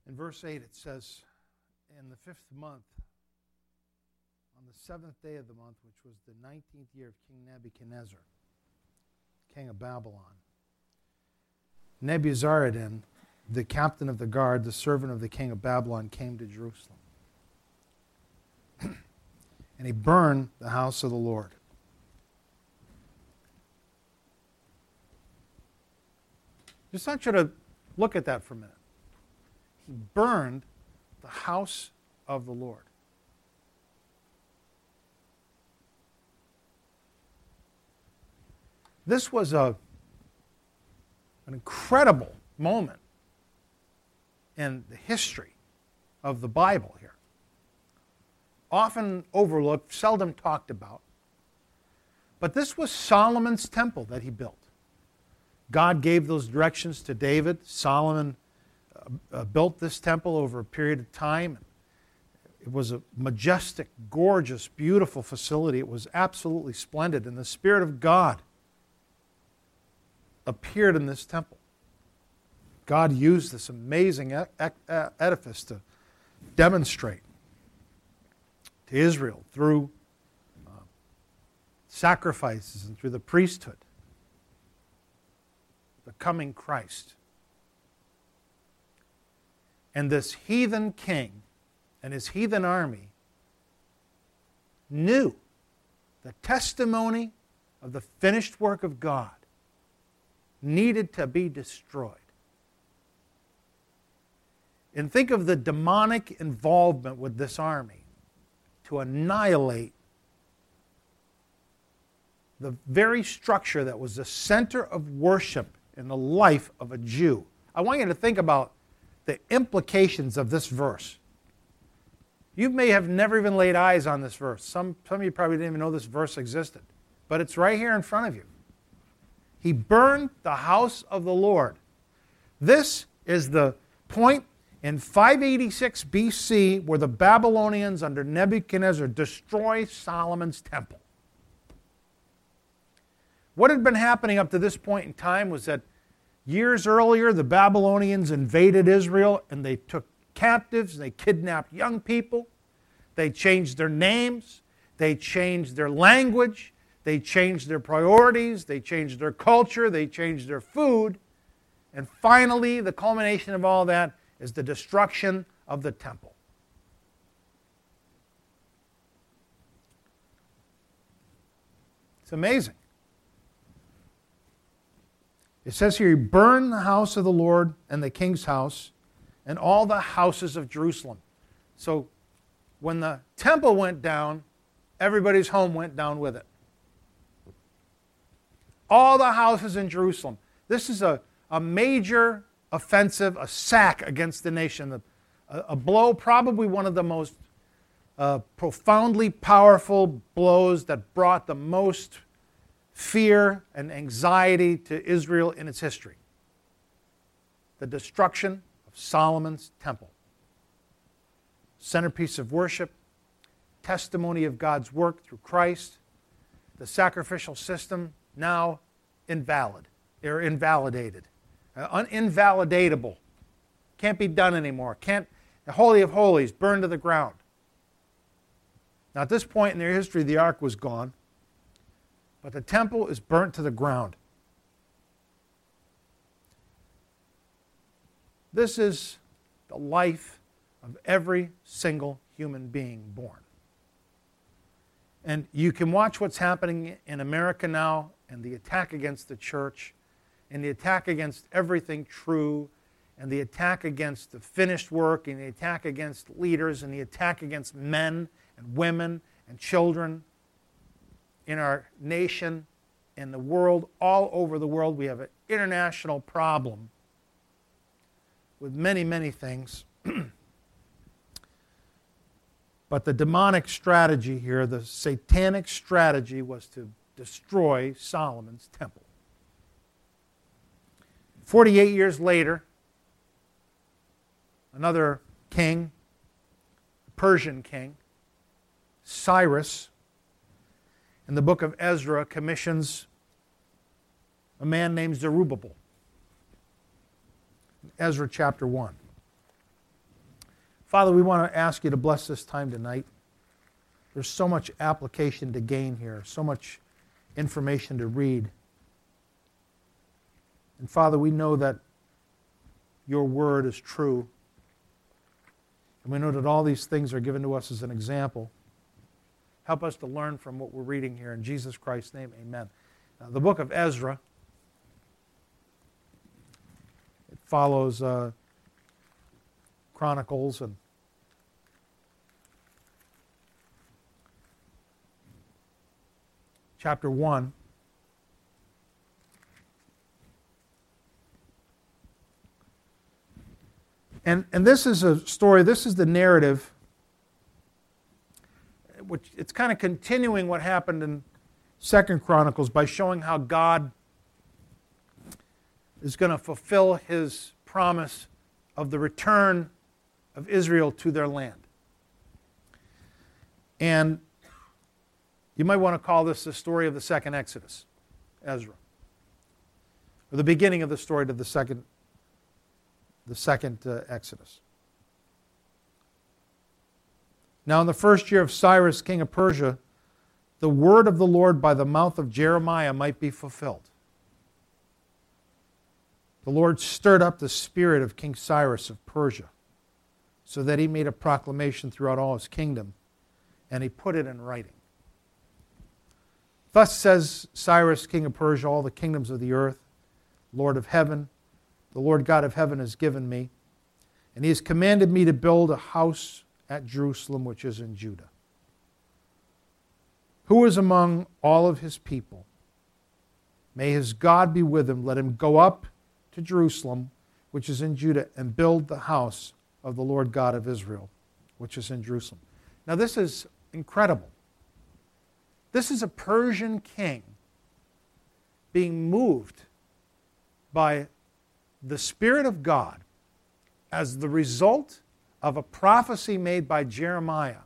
In verse 8 it says, in the 5th month, on the 7th day of the month, which was the 19th year of King Nebuchadnezzar, king of Babylon, Nebuzaradan, the captain of the guard, the servant of the king of Babylon, came to Jerusalem. And he burned the house of the Lord. Just want you to look at that for a minute. He burned the house of the Lord. This was an incredible moment in the history of the Bible here. Often overlooked, seldom talked about. But this was Solomon's temple that he built. God gave those directions to David. Solomon built this temple over a period of time. It was a majestic, gorgeous, beautiful facility. It was absolutely splendid. And the Spirit of God appeared in this temple. God used this amazing edifice to demonstrate to Israel through sacrifices and through the priesthood the coming Christ. And this heathen king and his heathen army knew the testimony of the finished work of God needed to be destroyed. And think of the demonic involvement with this army to annihilate the very structure that was the center of worship in the life of a Jew. I want you to think about the implications of this verse. You may have never even laid eyes on this verse. Some of you probably didn't even know this verse existed. But it's right here in front of you. He burned the house of the Lord. This is the point in 586 BC where the Babylonians under Nebuchadnezzar destroy Solomon's temple. What had been happening up to this point in time was that years earlier the Babylonians invaded Israel and they took captives, they kidnapped young people, they changed their names, they changed their language, they changed their priorities, they changed their culture, they changed their food, and finally the culmination of all that is the destruction of the temple. It's amazing. It says here, he burned the house of the Lord and the king's house and all the houses of Jerusalem. So when the temple went down, everybody's home went down with it. All the houses in Jerusalem. This is a major offensive, a sack against the nation. A blow, probably one of the most profoundly powerful blows that brought the most fear and anxiety to Israel in its history. The destruction of Solomon's temple. Centerpiece of worship, testimony of God's work through Christ, the sacrificial system now invalid, or invalidated, invalidatable. Can't be done anymore. The Holy of Holies burned to the ground. Now at this point in their history, the ark was gone. But the temple is burnt to the ground. This is the life of every single human being born. And you can watch what's happening in America now, and the attack against the church, and the attack against everything true, and the attack against the finished work, and the attack against leaders, and the attack against men and women and children. In our nation, in the world, all over the world, we have an international problem with many, many things. But the demonic strategy here, the satanic strategy, was to destroy Solomon's temple. 48 years later, another king, Persian king, Cyrus, in the book of Ezra, commissions a man named Zerubbabel. Ezra chapter 1. Father, we want to ask you to bless this time tonight. There's so much application to gain here, so much information to read. And Father, we know that your word is true. And we know that all these things are given to us as an example. Help us to learn from what we're reading here. In Jesus Christ's name, amen. The book of Ezra, it follows Chronicles and chapter 1. And this is a story, this is the narrative, which it's kind of continuing what happened in 2 Chronicles by showing how God is going to fulfill his promise of the return of Israel to their land. And you might want to call this the story of the second Exodus, Ezra. Or the beginning of the story to the second Exodus. Now in the first year of Cyrus, king of Persia, the word of the Lord by the mouth of Jeremiah might be fulfilled. The Lord stirred up the spirit of King Cyrus of Persia, so that he made a proclamation throughout all his kingdom, and he put it in writing. Thus says Cyrus, king of Persia, all the kingdoms of the earth, Lord of heaven, the Lord God of heaven has given me, and he has commanded me to build a house at Jerusalem, which is in Judah. Who is among all of his people? May his God be with him. Let him go up to Jerusalem, which is in Judah, and build the house of the Lord God of Israel, which is in Jerusalem. Now this is incredible. This is a Persian king being moved by the Spirit of God as the result of a prophecy made by Jeremiah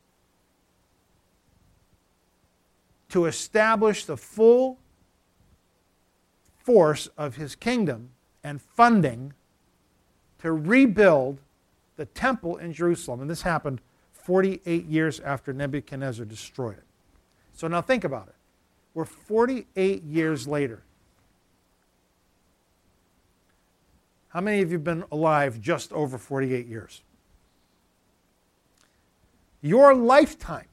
to establish the full force of his kingdom and funding to rebuild the temple in Jerusalem. And this happened 48 years after Nebuchadnezzar destroyed it. So now think about it. We're 48 years later. How many of you have been alive just over 48 years? Your lifetime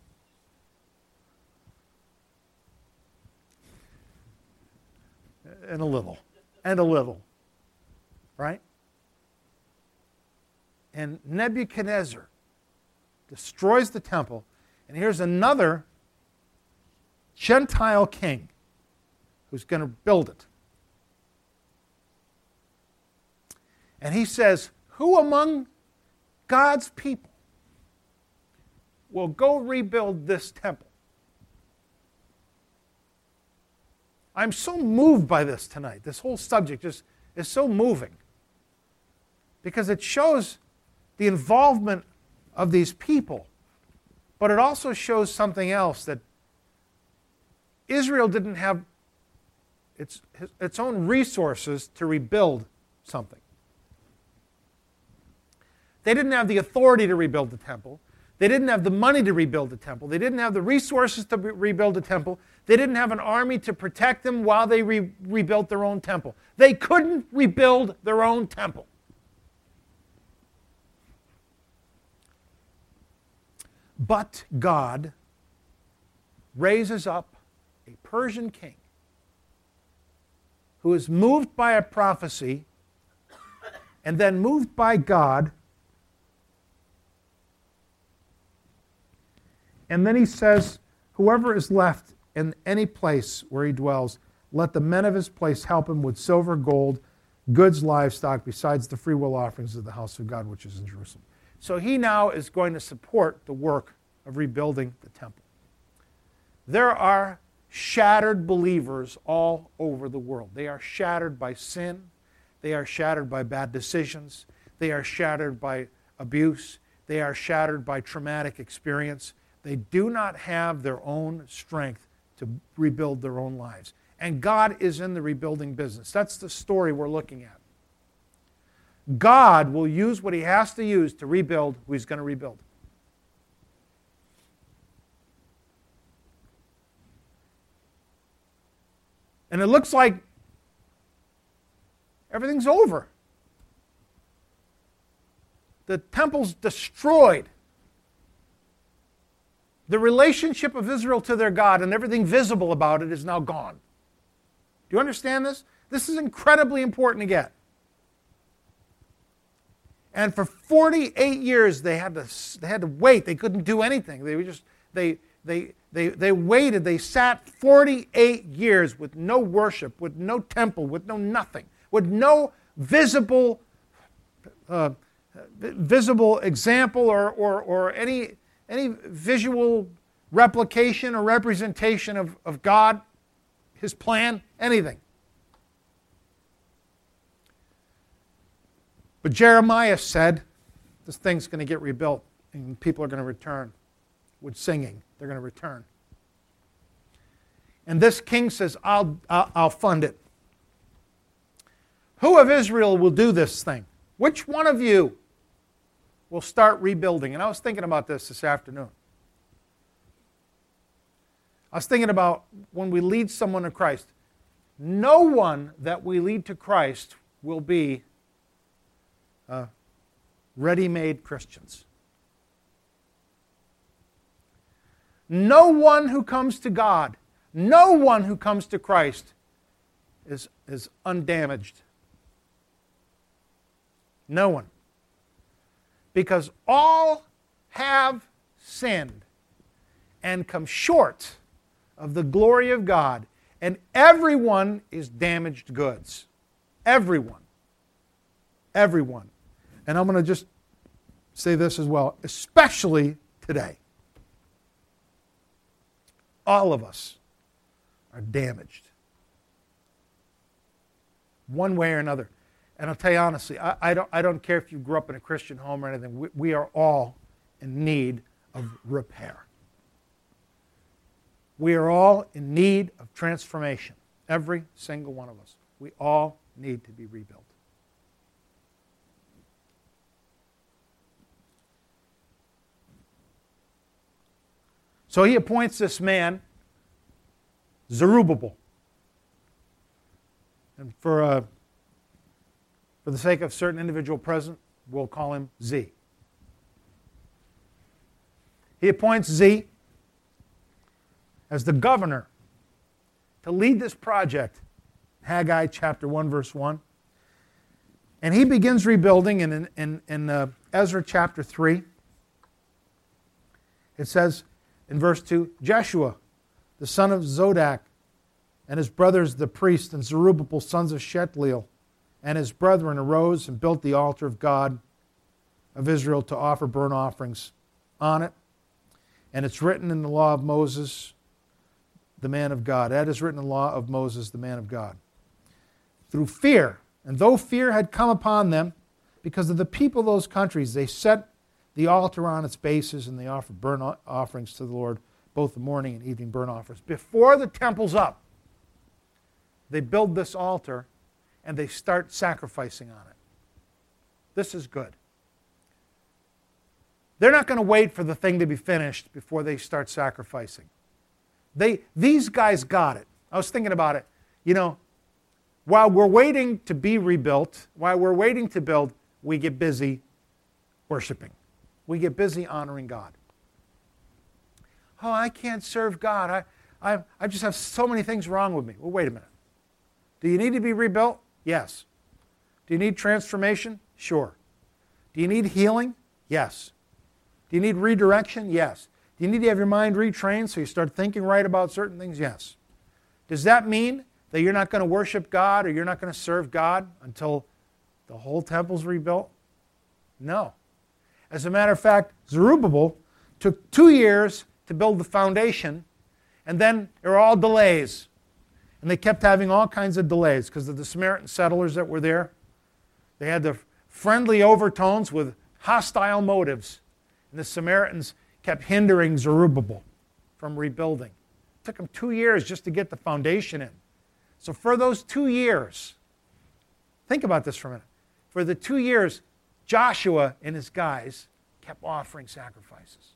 and a little, right? And Nebuchadnezzar destroys the temple, and here's another Gentile king who's going to build it. And he says, who among God's people will go rebuild this temple? I'm so moved by this tonight. This whole subject is so moving because it shows the involvement of these people, but it also shows something else, that Israel didn't have its own resources to rebuild something. They didn't have the authority to rebuild the temple. They didn't have the money to rebuild the temple. They didn't have the resources to rebuild the temple. They didn't have an army to protect them while they rebuilt their own temple. They couldn't rebuild their own temple. But God raises up a Persian king who is moved by a prophecy and then moved by God. And then he says, whoever is left in any place where he dwells, let the men of his place help him with silver, gold, goods, livestock, besides the freewill offerings of the house of God, which is in Jerusalem. So he now is going to support the work of rebuilding the temple. There are shattered believers all over the world. They are shattered by sin. They are shattered by bad decisions. They are shattered by abuse. They are shattered by traumatic experience. They do not have their own strength to rebuild their own lives. And God is in the rebuilding business. That's the story we're looking at. God will use what he has to use to rebuild who he's going to rebuild. And it looks like everything's over. The temple's destroyed. The relationship of Israel to their God and everything visible about it is now gone. Do you understand this? This is incredibly important to get. And for 48 years they had to wait. They couldn't do anything. They waited. They sat 48 years with no worship, with no temple, with no nothing, with no visible example or any visual replication or representation of God, his plan, anything. But Jeremiah said, this thing's going to get rebuilt and people are going to return with singing. They're going to return. And this king says, I'll fund it. Who of Israel will do this thing? Which one of you will start rebuilding? And I was thinking about this afternoon. I was thinking about when we lead someone to Christ. No one that we lead to Christ will be ready-made Christians. No one who comes to God, no one who comes to Christ is undamaged. No one. Because all have sinned and come short of the glory of God, and everyone is damaged goods. Everyone. Everyone. And I'm going to just say this as well, especially today. All of us are damaged. One way or another. And I'll tell you honestly, I don't care if you grew up in a Christian home or anything. We are all in need of repair. We are all in need of transformation. Every single one of us. We all need to be rebuilt. So he appoints this man, Zerubbabel. And for the sake of certain individual present, we'll call him Z. He appoints Z as the governor to lead this project. Haggai chapter 1, verse 1. And he begins rebuilding in Ezra chapter 3. It says in verse 2, Jeshua, the son of Zodak, and his brothers the priests, and Zerubbabel, sons of Shealtiel, and his brethren arose and built the altar of God of Israel to offer burnt offerings on it. And it's written in the law of Moses, the man of God. That is written in the law of Moses, the man of God. Through fear, and though fear had come upon them, because of the people of those countries, they set the altar on its bases and they offered burnt offerings to the Lord, both the morning and evening burnt offerings. Before the temple's up, they build this altar and they start sacrificing on it. This is good. They're not going to wait for the thing to be finished before they start sacrificing. These guys got it. I was thinking about it. You know, while we're waiting to be rebuilt, while we're waiting to build, we get busy worshiping. We get busy honoring God. Oh, I can't serve God. I just have so many things wrong with me. Well, wait a minute. Do you need to be rebuilt? Yes. Do you need transformation? Sure. Do you need healing? Yes. Do you need redirection? Yes. Do you need to have your mind retrained so you start thinking right about certain things? Yes. Does that mean that you're not going to worship God or you're not going to serve God until the whole temple's rebuilt? No. As a matter of fact, Zerubbabel took 2 years to build the foundation, and then there were all delays. And they kept having all kinds of delays because of the Samaritan settlers that were there. They had the friendly overtones with hostile motives. And the Samaritans kept hindering Zerubbabel from rebuilding. It took them 2 years just to get the foundation in. So for those 2 years, think about this for a minute. For the 2 years, Joshua and his guys kept offering sacrifices.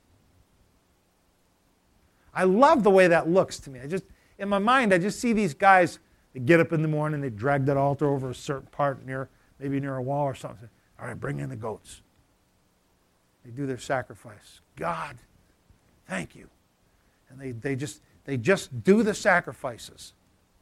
I love the way that looks to me. In my mind, I just see these guys, they get up in the morning, they drag that altar over a certain part maybe near a wall or something. All right, bring in the goats. They do their sacrifice. God, thank you. And they just do the sacrifices.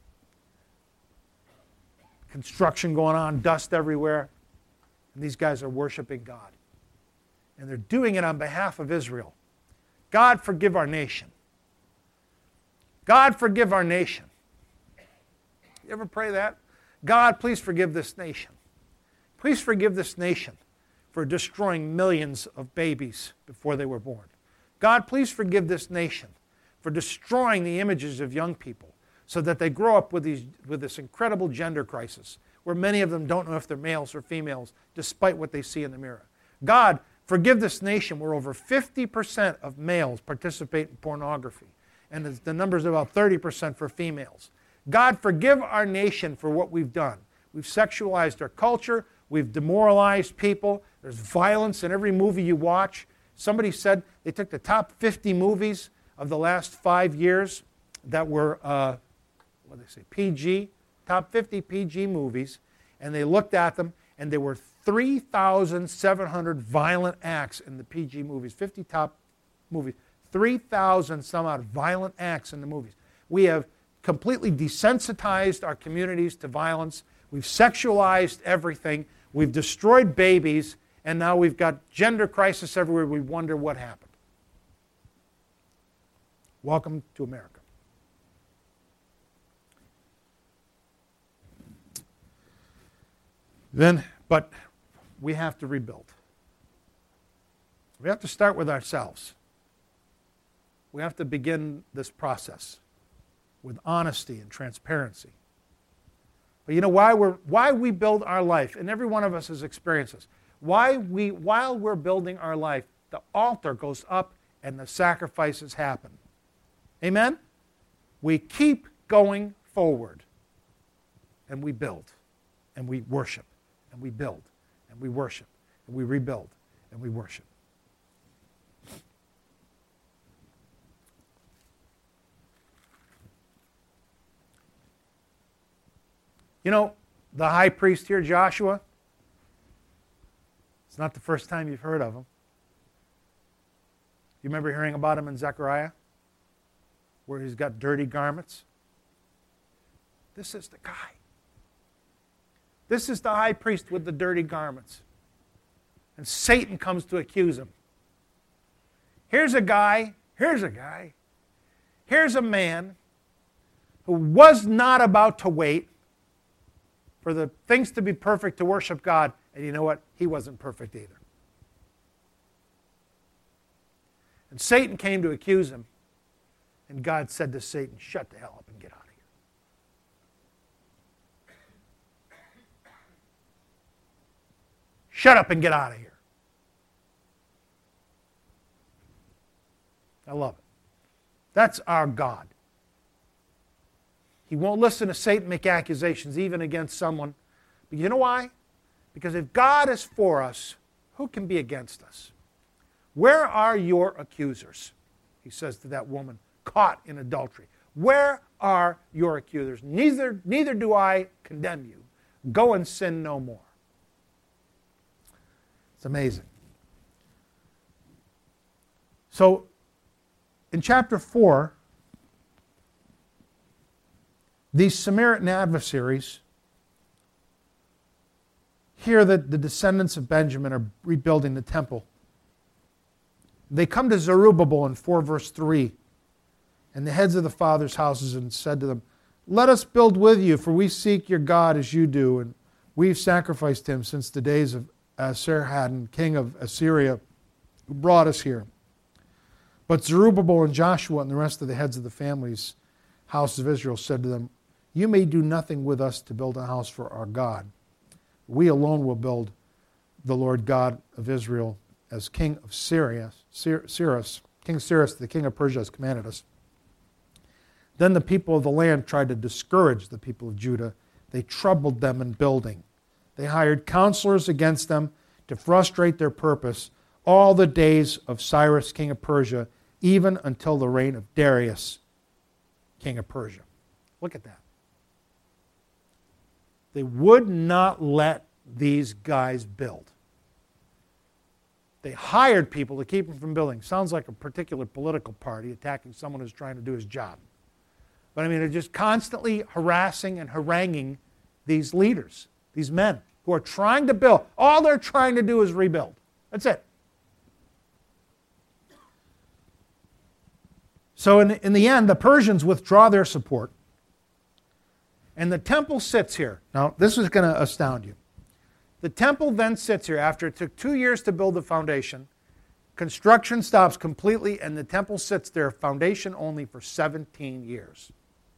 Construction going on, dust everywhere. And these guys are worshiping God. And they're doing it on behalf of Israel. God, forgive our nation. God, forgive our nation. You ever pray that? God, please forgive this nation. Please forgive this nation for destroying millions of babies before they were born. God, please forgive this nation for destroying the images of young people so that they grow up with this incredible gender crisis where many of them don't know if they're males or females despite what they see in the mirror. God, forgive this nation where over 50% of males participate in pornography and the number's about 30% for females. God, forgive our nation for what we've done. We've sexualized our culture. We've demoralized people. There's violence in every movie you watch. Somebody said they took the top 50 movies of the last 5 years that were, PG, top 50 PG movies, and they looked at them, and there were 3,700 violent acts in the PG movies, 50 top movies, 3,000 some odd violent acts in the movies. We have completely desensitized our communities to violence. We've sexualized everything. We've destroyed babies, and now we've got gender crisis everywhere. We wonder what happened. Welcome to America. But we have to rebuild. We have to start with ourselves. We have to begin this process with honesty and transparency. But you know why we build our life, and every one of us has experienced this. While we're building our life, the altar goes up and the sacrifices happen. Amen? We keep going forward, and we build, and we worship, and we build, and we worship, and we rebuild, and we worship. You know, the high priest here, Joshua, it's not the first time you've heard of him. You remember hearing about him in Zechariah, where he's got dirty garments? This is the guy. This is the high priest with the dirty garments. And Satan comes to accuse him. Here's a man who was not about to wait for the things to be perfect to worship God. And you know what? He wasn't perfect either. And Satan came to accuse him. And God said to Satan, shut the hell up and get out of here. Shut up and get out of here. I love it. That's our God. He won't listen to Satan make accusations even against someone. But you know why? Because if God is for us, who can be against us? Where are your accusers? He says to that woman caught in adultery. Where are your accusers? Neither do I condemn you. Go and sin no more. It's amazing. So, in chapter 4, these Samaritan adversaries hear that the descendants of Benjamin are rebuilding the temple. They come to Zerubbabel in 4 verse 3, and the heads of the fathers' houses, and said to them, let us build with you, for we seek your God as you do, and we've sacrificed him since the days of Esarhaddon, king of Assyria, who brought us here. But Zerubbabel and Joshua and the rest of the heads of the families, house of Israel, said to them, you may do nothing with us to build a house for our God. We alone will build the Lord God of Israel, as king of Syria, King Cyrus, the king of Persia, has commanded us. Then the people of the land tried to discourage the people of Judah. They troubled them in building. They hired counselors against them to frustrate their purpose all the days of Cyrus, king of Persia, even until the reign of Darius, king of Persia. Look at that. They would not let these guys build. They hired people to keep them from building. Sounds like a particular political party attacking someone who's trying to do his job. But I mean, they're just constantly harassing and haranguing these leaders, these men who are trying to build. All they're trying to do is rebuild. That's it. So in the end, the Persians withdraw their support. And the temple sits here. Now, this is going to astound you. The temple then sits here after it took 2 years to build the foundation. Construction stops completely, and the temple sits there, foundation only, for 17 years.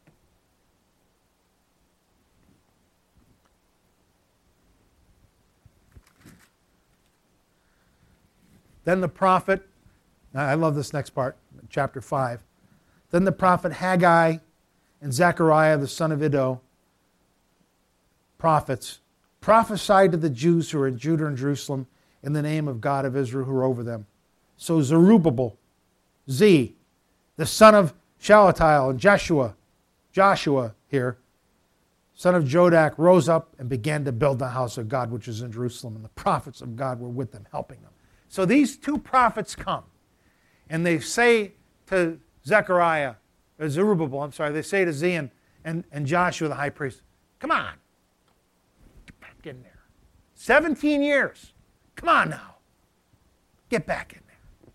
Then the prophet, I love this next part, chapter 5. Then the prophet Haggai and Zechariah, the son of Iddo, prophets, prophesied to the Jews who are in Judah and Jerusalem in the name of God of Israel who are over them. So Zerubbabel, the son of Shealtiel, and Joshua here, son of Jodak, rose up and began to build the house of God which is in Jerusalem, and the prophets of God were with them, helping them. So these two prophets come, and they say to Zerubbabel, they say to Zean and Joshua the high priest, come on, get back in there. 17 years. Come on now. Get back in there.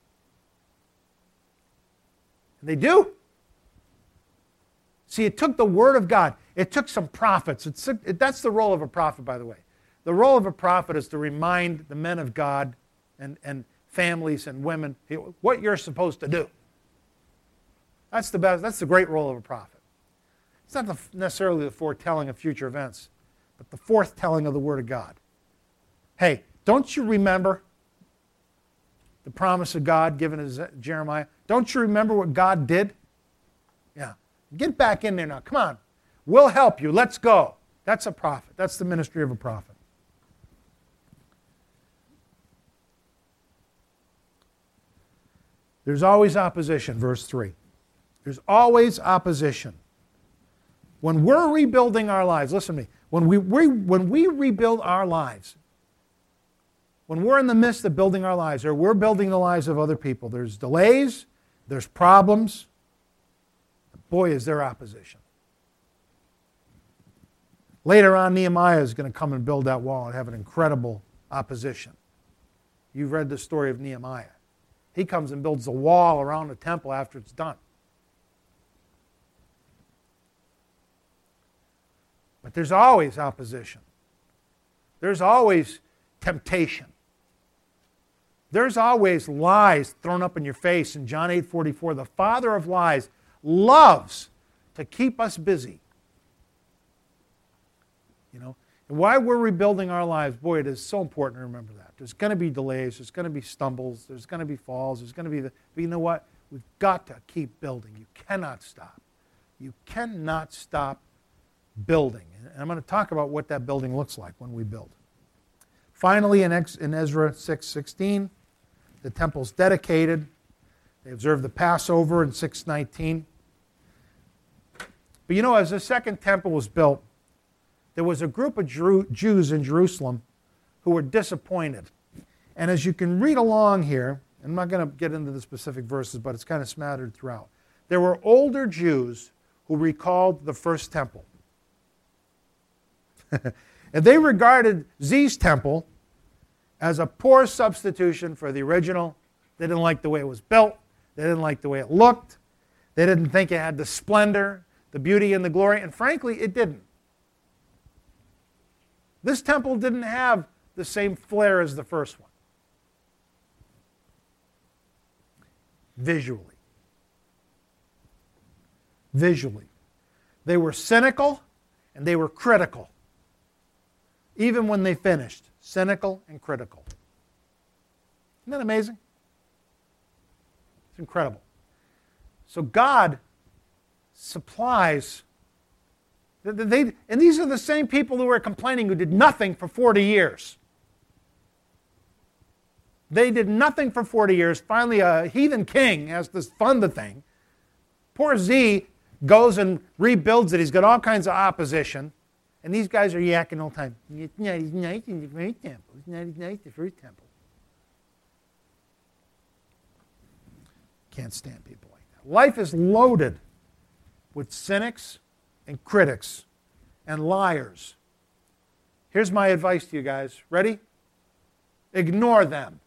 And they do. See, it took the Word of God. It took some prophets. That's the role of a prophet, by the way. The role of a prophet is to remind the men of God and families and women what you're supposed to do. That's the best. That's the great role of a prophet. It's not necessarily the foretelling of future events, but the forthtelling of the Word of God. Hey, don't you remember the promise of God given to Jeremiah? Don't you remember what God did? Yeah. Get back in there now. Come on. We'll help you. Let's go. That's a prophet. That's the ministry of a prophet. There's always opposition, verse 3. There's always opposition. When we're rebuilding our lives, listen to me, when we rebuild our lives, when we're in the midst of building our lives, or we're building the lives of other people, there's delays, there's problems. Boy, is there opposition. Later on, Nehemiah is going to come and build that wall and have an incredible opposition. You've read the story of Nehemiah. He comes and builds a wall around the temple after it's done. But there's always opposition. There's always temptation. There's always lies thrown up in your face. In John 8:44, the father of lies loves to keep us busy. You know, and while we're rebuilding our lives, boy, it is so important to remember that. There's going to be delays, there's going to be stumbles, there's going to be falls, there's going to be but you know what? We've got to keep building. You cannot stop. You cannot stop building. And I'm going to talk about what that building looks like when we build. Finally, in Ezra 6:16, the temple's dedicated. They observed the Passover in 619. But you know, as the second temple was built, there was a group of Jews in Jerusalem who were disappointed. And as you can read along here, I'm not going to get into the specific verses, but it's kind of smattered throughout. There were older Jews who recalled the first temple. And they regarded Z's temple as a poor substitution for the original. They didn't like the way it was built. They didn't like the way it looked. They didn't think it had the splendor, the beauty, and the glory. And frankly, it didn't. This temple didn't have the same flair as the first one. Visually. They were cynical and they were critical. Even when they finished, cynical and critical. Isn't that amazing? It's incredible. So God supplies And these are the same people who were complaining who did nothing for 40 years. They did nothing for 40 years. Finally, a heathen king has to fund the thing. Poor Z goes and rebuilds it. He's got all kinds of opposition. And these guys are yakking all the time. It's not as nice in the first temple. It's not as nice in the first temple. Can't stand people like that. Life is loaded with cynics and critics and liars. Here's my advice to you guys. Ready? Ignore them.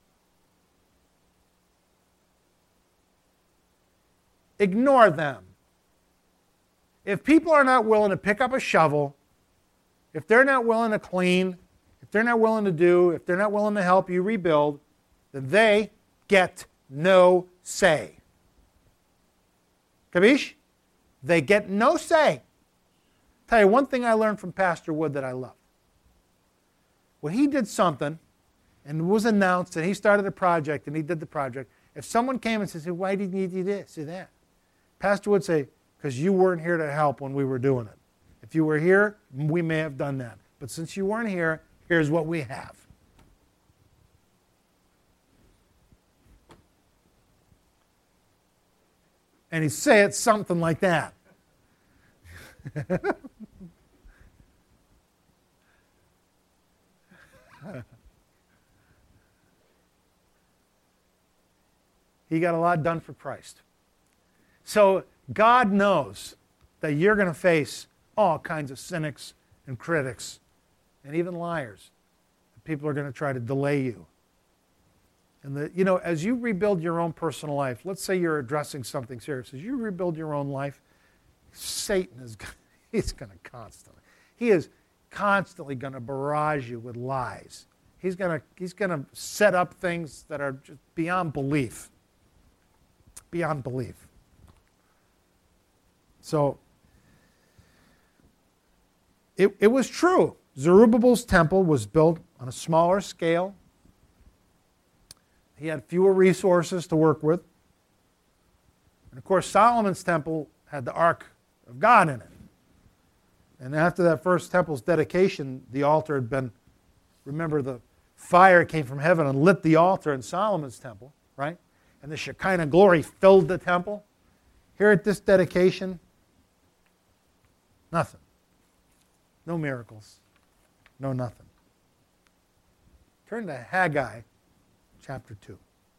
Ignore them. If people are not willing to pick up a shovel, if they're not willing to clean, if they're not willing to do, if they're not willing to help you rebuild, then they get no say. Capiche? They get no say. Tell you one thing I learned from Pastor Wood that I love. When he did something and it was announced and he started a project and he did the project, if someone came and said, why didn't you do this or that? Pastor would say, because you weren't here to help when we were doing it. If you were here, we may have done that. But since you weren't here, here's what we have. And he'd say it something like that. He got a lot done for Christ. So God knows that you're going to face all kinds of cynics and critics and even liars. People are going to try to delay you. And as you rebuild your own personal life, let's say you're addressing something serious. As you rebuild your own life, Satan he's going to constantly going to barrage you with lies. He's going to set up things that are just beyond belief. Beyond belief. So, it was true. Zerubbabel's temple was built on a smaller scale. He had fewer resources to work with. And of course, Solomon's temple had the Ark of God in it. And after that first temple's dedication, the altar had been, remember, the fire came from heaven and lit the altar in Solomon's temple, right? And the Shekinah glory filled the temple. Here at this dedication, nothing. No miracles. No nothing. Turn to Haggai chapter 2.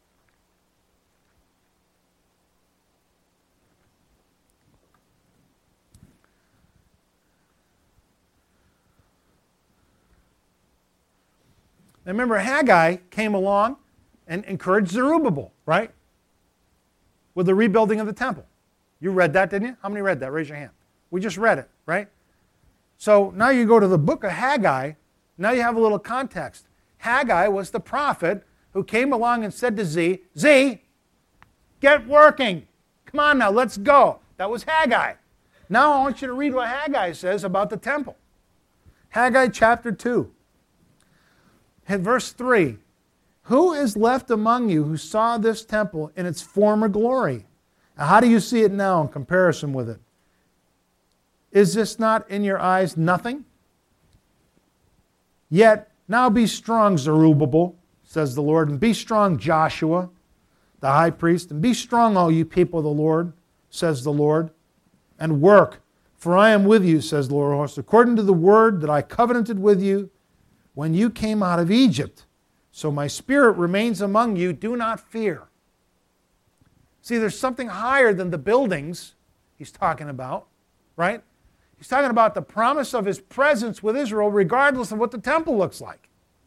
Now remember, Haggai came along and encouraged Zerubbabel, right? With the rebuilding of the temple. You read that, didn't you? How many read that? Raise your hand. We just read it, right? So now you go to the book of Haggai. Now you have a little context. Haggai was the prophet who came along and said to Z, get working. Come on now, let's go. That was Haggai. Now I want you to read what Haggai says about the temple. Haggai chapter 2. In verse 3. Who is left among you who saw this temple in its former glory? Now, how do you see it now in comparison with it? Is this not in your eyes nothing? Yet now be strong, Zerubbabel, says the Lord, and be strong, Joshua, the high priest, and be strong, all you people of the Lord, says the Lord, and work, for I am with you, says the Lord of hosts, according to the word that I covenanted with you when you came out of Egypt. So my spirit remains among you, do not fear. See, there's something higher than the buildings he's talking about, right? He's talking about the promise of his presence with Israel regardless of what the temple looks like.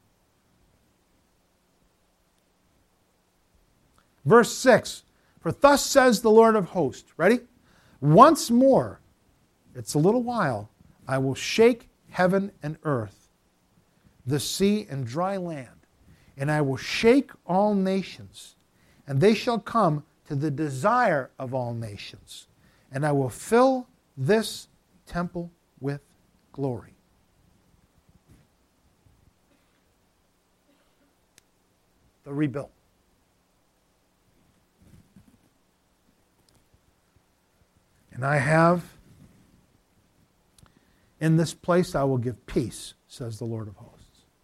Verse 6, for thus says the Lord of hosts, ready? Once more, it's a little while, I will shake heaven and earth, the sea and dry land, and I will shake all nations, and they shall come to the desire of all nations, and I will fill this temple with glory. The rebuilt. And I have In this place I will give peace, says the Lord of hosts.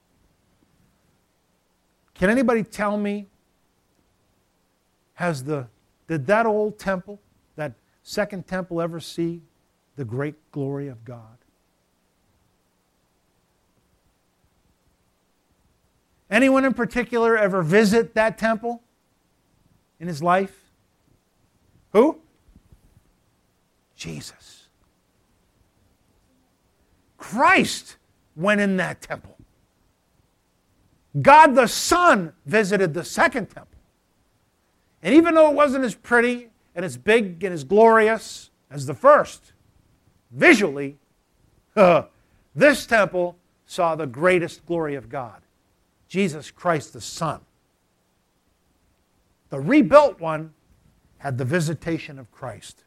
Can anybody tell me, did that old temple, that second temple, ever see the great glory of God? Anyone in particular ever visit that temple in his life? Who? Jesus. Christ went in that temple. God the Son visited the second temple. And even though it wasn't as pretty and as big and as glorious as the first, visually, this temple saw the greatest glory of God, Jesus Christ the Son. The rebuilt one had the visitation of Christ.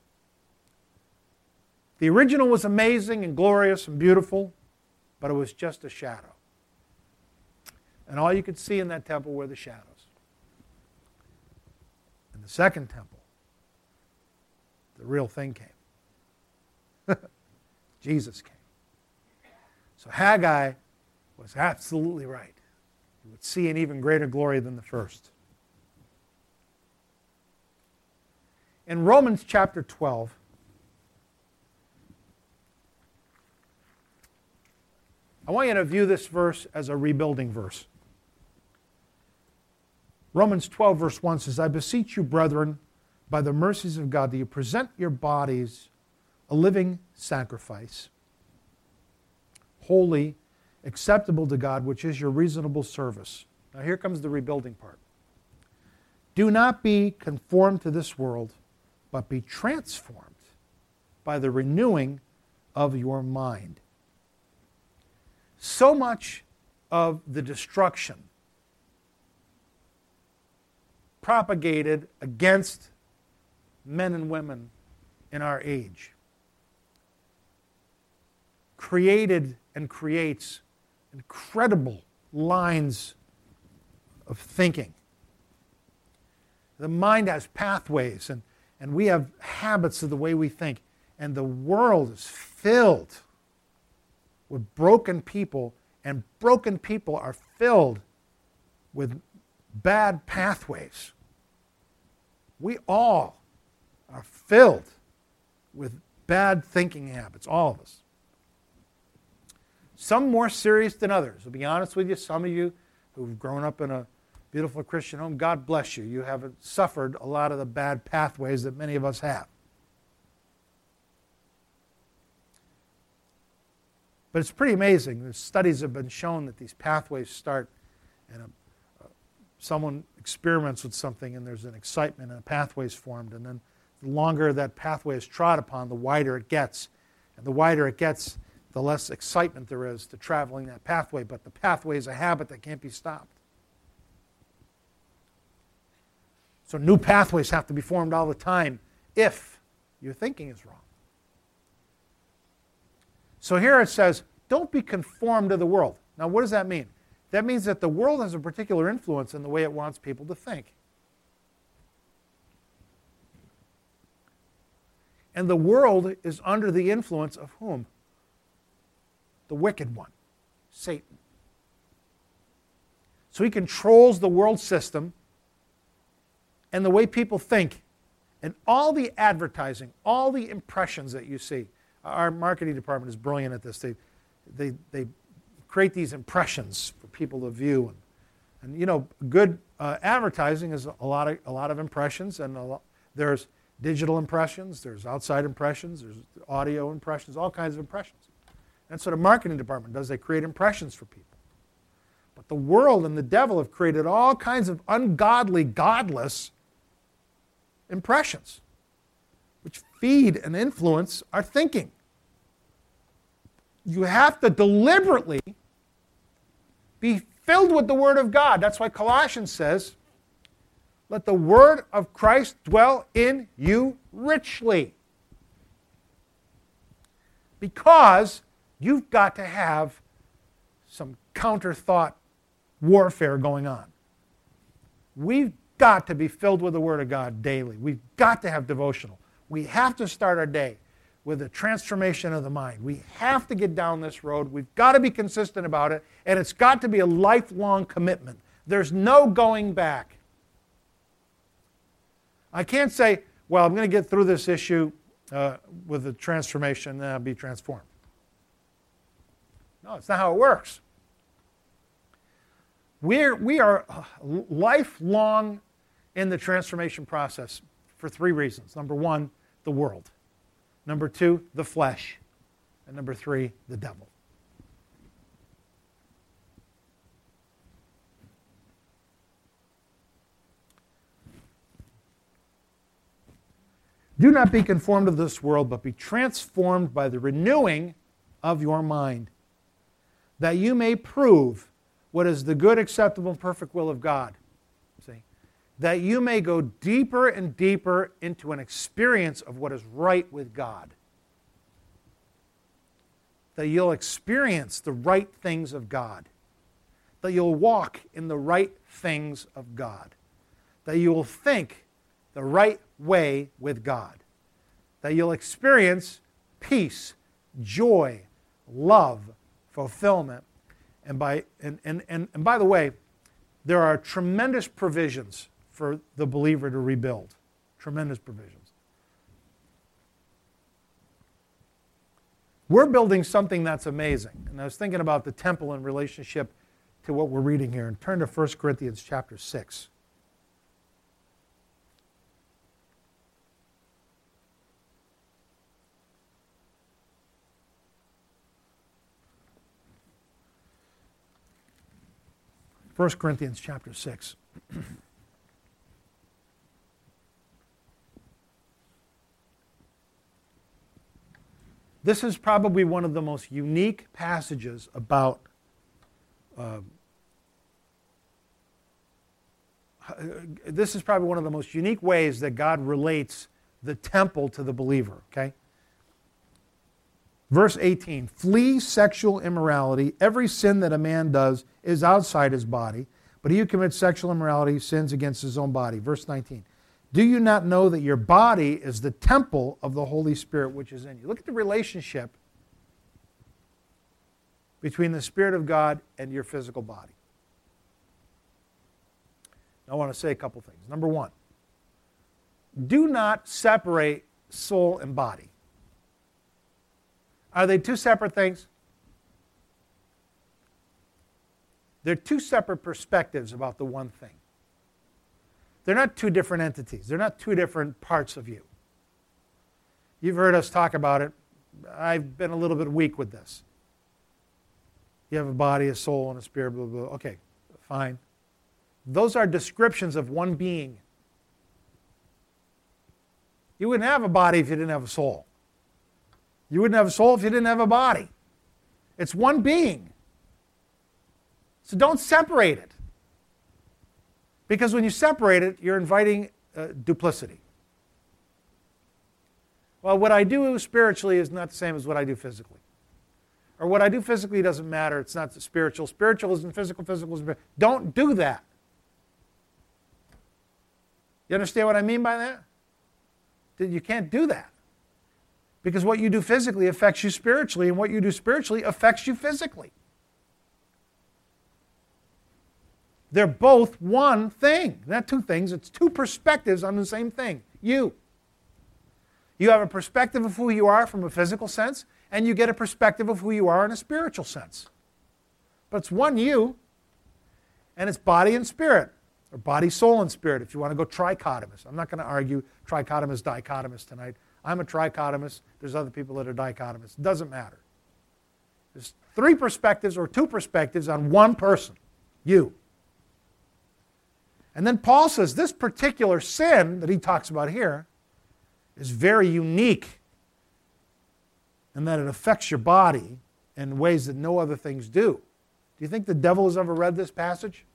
The original was amazing and glorious and beautiful, but it was just a shadow. And all you could see in that temple were the shadows. In the second temple, the real thing came. Jesus came. So Haggai was absolutely right. He would see an even greater glory than the first. In Romans chapter 12, I want you to view this verse as a rebuilding verse. Romans 12 verse 1 says, I beseech you, brethren, by the mercies of God, that you present your bodies a living sacrifice, holy, acceptable to God, which is your reasonable service. Now here comes the rebuilding part. Do not be conformed to this world, but be transformed by the renewing of your mind. So much of the destruction propagated against men and women in our age created and creates incredible lines of thinking. The mind has pathways, and we have habits of the way we think, and the world is filled with broken people, and broken people are filled with bad pathways. We all are filled with bad thinking habits, all of us. Some more serious than others. I'll be honest with you, some of you who've grown up in a beautiful Christian home, God bless you. You haven't suffered a lot of the bad pathways that many of us have. But it's pretty amazing. The studies have been shown that these pathways start, and someone experiments with something and there's an excitement and a pathway is formed, and then the longer that pathway is trod upon, the wider it gets. And the wider it gets, the less excitement there is to traveling that pathway. But the pathway is a habit that can't be stopped. So new pathways have to be formed all the time if your thinking is wrong. So here it says, don't be conformed to the world. Now what does that mean? That means that the world has a particular influence in the way it wants people to think. And the world is under the influence of whom? The wicked one, Satan. So he controls the world system and the way people think. And all the advertising, all the impressions that you see. Our marketing department is brilliant at this. They create these impressions for people to view. And you know, good advertising is a lot of impressions. And there's digital impressions, there's outside impressions, there's audio impressions, all kinds of impressions. That's what a marketing department does. They create impressions for people. But the world and the devil have created all kinds of ungodly, godless impressions, which feed and influence our thinking. You have to deliberately be filled with the Word of God. That's why Colossians says, let the Word of Christ dwell in you richly. Because you've got to have some counter-thought warfare going on. We've got to be filled with the Word of God daily. We've got to have devotional. We have to start our day with a transformation of the mind. We have to get down this road. We've got to be consistent about it, and it's got to be a lifelong commitment. There's no going back. I can't say, well, I'm going to get through this issue with a transformation, and I'll be transformed. No, it's not how it works. We are lifelong in the transformation process for three reasons. Number one, the world. Number two, the flesh. And number three, the devil. Do not be conformed to this world, but be transformed by the renewing of your mind, that you may prove what is the good, acceptable, and perfect will of God. See? That you may go deeper and deeper into an experience of what is right with God. That you'll experience the right things of God. That you'll walk in the right things of God. That you will think the right way with God. That you'll experience peace, joy, love, fulfillment. And by the way, there are tremendous provisions for the believer to rebuild. Tremendous provisions. We're building something that's amazing. And I was thinking about the temple in relationship to what we're reading here. And turn to 1 Corinthians chapter 6. 1 Corinthians chapter 6. This is probably one of the most unique passages about this is probably one of the most unique ways that God relates the temple to the believer, okay? Verse 18, flee sexual immorality. Every sin that a man does is outside his body, but he who commits sexual immorality sins against his own body. Verse 19, do you not know that your body is the temple of the Holy Spirit which is in you? Look at the relationship between the Spirit of God and your physical body. I want to say a couple things. Number one, do not separate soul and body. Are they two separate things? They're two separate perspectives about the one thing. They're not two different entities. They're not two different parts of you. You've heard us talk about it. I've been a little bit weak with this. You have a body, a soul, and a spirit, blah, blah, blah. Okay, fine. Those are descriptions of one being. You wouldn't have a body if you didn't have a soul. You wouldn't have a soul if you didn't have a body. It's one being. So don't separate it. Because when you separate it, you're inviting duplicity. Well, what I do spiritually is not the same as what I do physically. Or what I do physically doesn't matter. It's not spiritual. Spiritual isn't physical. Physical isn't spiritual. Don't do that. You understand what I mean by that? You can't do that. Because what you do physically affects you spiritually, and what you do spiritually affects you physically. They're both one thing. Not two things. It's two perspectives on the same thing. You. You have a perspective of who you are from a physical sense, and you get a perspective of who you are in a spiritual sense. But it's one you, and it's body and spirit, or body, soul, and spirit, if you want to go trichotomous. I'm not going to argue trichotomous, dichotomous tonight. I'm a trichotomist. There's other people that are dichotomous. It doesn't matter. There's three perspectives or two perspectives on one person, you. And then Paul says this particular sin that he talks about here is very unique in that it affects your body in ways that no other things do. Do you think the devil has ever read this passage?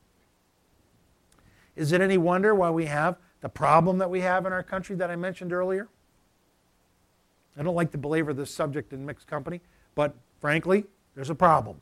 Is it any wonder why we have the problem that we have in our country that I mentioned earlier? I don't like to belabor this subject in mixed company, but frankly, there's a problem.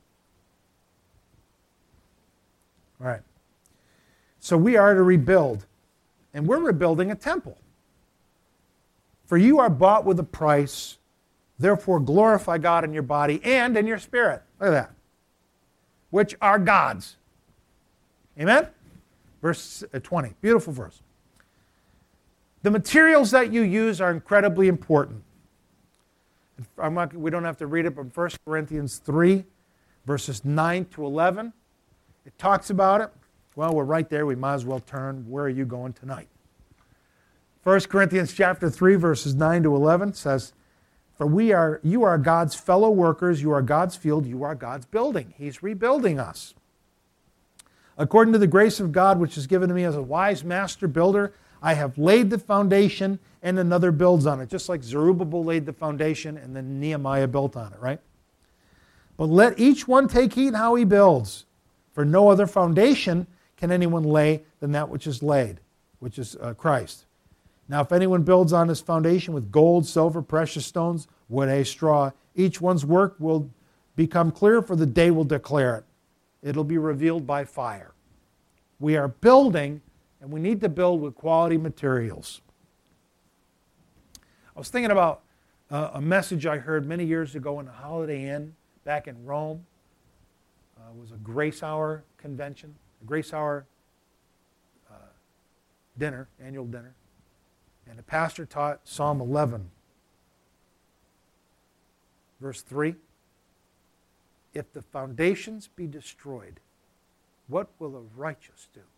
All right. So we are to rebuild, and we're rebuilding a temple. For you are bought with a price, therefore glorify God in your body and in your spirit. Look at that. Which are God's. Amen? Verse 20. Beautiful verse. The materials that you use are incredibly important. We don't have to read it, but 1 Corinthians 3, verses 9 to 11, it talks about it. Well, we're right there. We might as well turn. Where are you going tonight? 1 Corinthians chapter 3, verses 9 to 11 says, For you are God's fellow workers, you are God's field, you are God's building. He's rebuilding us. According to the grace of God, which is given to me as a wise master builder, I have laid the foundation and another builds on it. Just like Zerubbabel laid the foundation and then Nehemiah built on it, right? But let each one take heed how he builds. For no other foundation can anyone lay than that which is laid, which is Christ. Now if anyone builds on this foundation with gold, silver, precious stones, wood, hay, straw, each one's work will become clear, for the day will declare it. It'll be revealed by fire. We are building, and we need to build with quality materials. I was thinking about a message I heard many years ago in a Holiday Inn back in Rome. It was a Grace Hour convention, a Grace Hour dinner, annual dinner. And the pastor taught Psalm 11, verse 3. If the foundations be destroyed, what will the righteous do?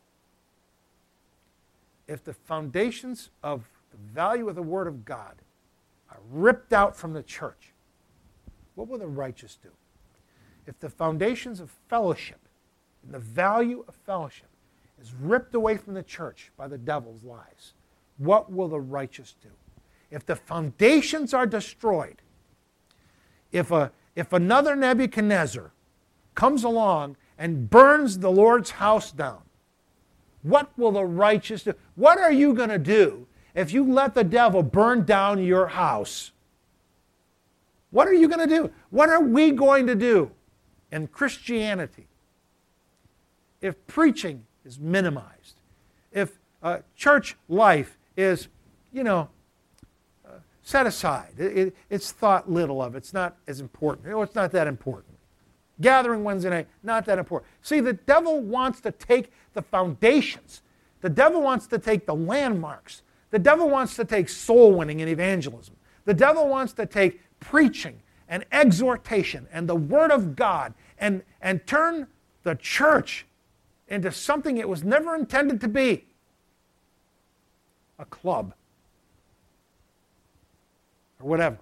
If the foundations of the value of the Word of God are ripped out from the church, what will the righteous do? If the foundations of fellowship and the value of fellowship is ripped away from the church by the devil's lies, what will the righteous do? If the foundations are destroyed, if another Nebuchadnezzar comes along and burns the Lord's house down, what will the righteous do? What are you going to do if you let the devil burn down your house? What are you going to do? What are we going to do in Christianity if preaching is minimized? If church life is, set aside. It's thought little of. It's not as important. It's not that important. Gathering Wednesday night, not that important. See, the devil wants to take the foundations. The devil wants to take the landmarks. The devil wants to take soul winning and evangelism. The devil wants to take preaching and exhortation and the Word of God and turn the church into something it was never intended to be. A club. Or whatever.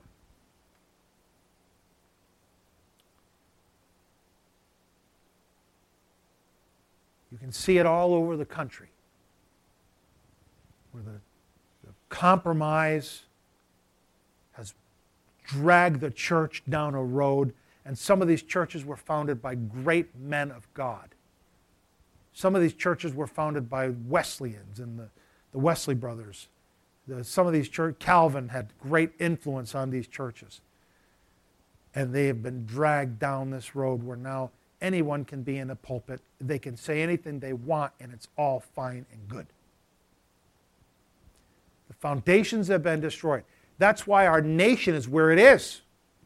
You can see it all over the country, where the compromise has dragged the church down a road, and some of these churches were founded by great men of God. Some of these churches were founded by Wesleyans and the Wesley brothers. Some of these churches, Calvin had great influence on these churches. And they have been dragged down this road where now anyone can be in a pulpit. They can say anything they want, and it's all fine and good. The foundations have been destroyed. That's why our nation is where it is.